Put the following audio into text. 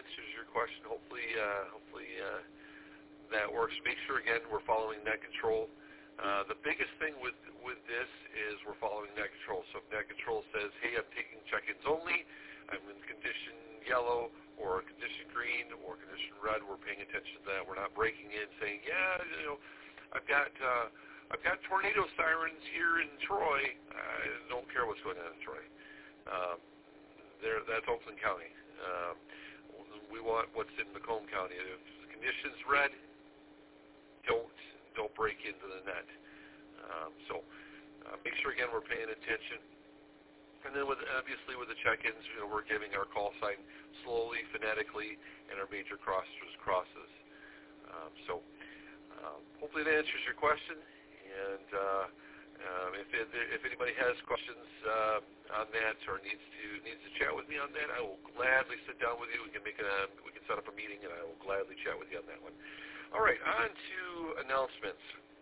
answers your question. Hopefully that works. Make sure, again, we're following net control. The biggest thing with this is we're following net control. So if net control says, hey, I'm taking check-ins only, I'm in condition yellow or condition green or condition red, we're paying attention to that. We're not breaking in saying, I've got tornado sirens here in Troy. I don't care what's going on in Troy. That's Oakland County. We want what's in Macomb County. If the condition's red, don't break into the net. Make sure, again, we're paying attention. And then obviously with the check-ins, we're giving our call sign slowly, phonetically, and our major crosses. Hopefully that answers your question. And if anybody has questions on that or needs to chat with me on that, I will gladly sit down with you. We can set up a meeting, and I will gladly chat with you on that one. All right, on to announcements.